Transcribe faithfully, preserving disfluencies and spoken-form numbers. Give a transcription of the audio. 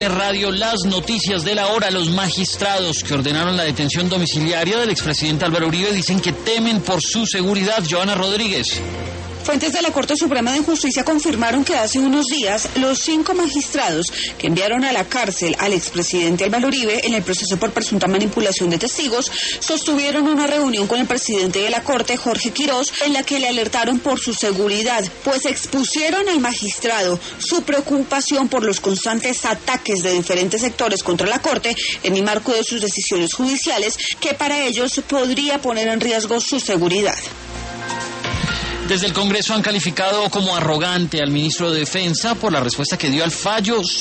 Radio, las noticias de la hora. Los magistrados que ordenaron la detención domiciliaria del expresidente Álvaro Uribe dicen que temen por su seguridad. Joana Rodríguez. Fuentes de la Corte Suprema de Justicia confirmaron que hace unos días los cinco magistrados que enviaron a la cárcel al expresidente Álvaro Uribe en el proceso por presunta manipulación de testigos sostuvieron una reunión con el presidente de la Corte, Jorge Quirós, en la que le alertaron por su seguridad, pues expusieron al magistrado su preocupación por los constantes ataques de diferentes sectores contra la Corte en el marco de sus decisiones judiciales, que para ellos podría poner en riesgo su seguridad. Desde el Congreso han calificado como arrogante al ministro de Defensa por la respuesta que dio al fallo